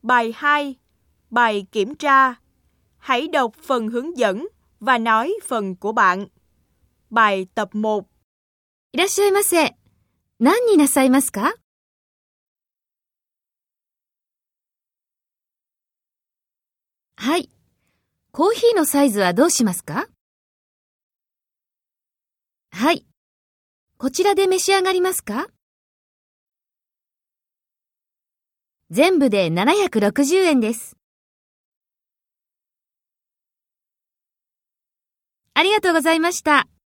Bài 2. Bài kiểm tra. Hãy đọc phần hướng dẫn và nói phần của bạn. Bài tập 1. いらっしゃいませ。何になさいますか？はい。コーヒーのサイズはどうしますか？はい。こちらで召し上がりますか？全部で760円です。ありがとうございました。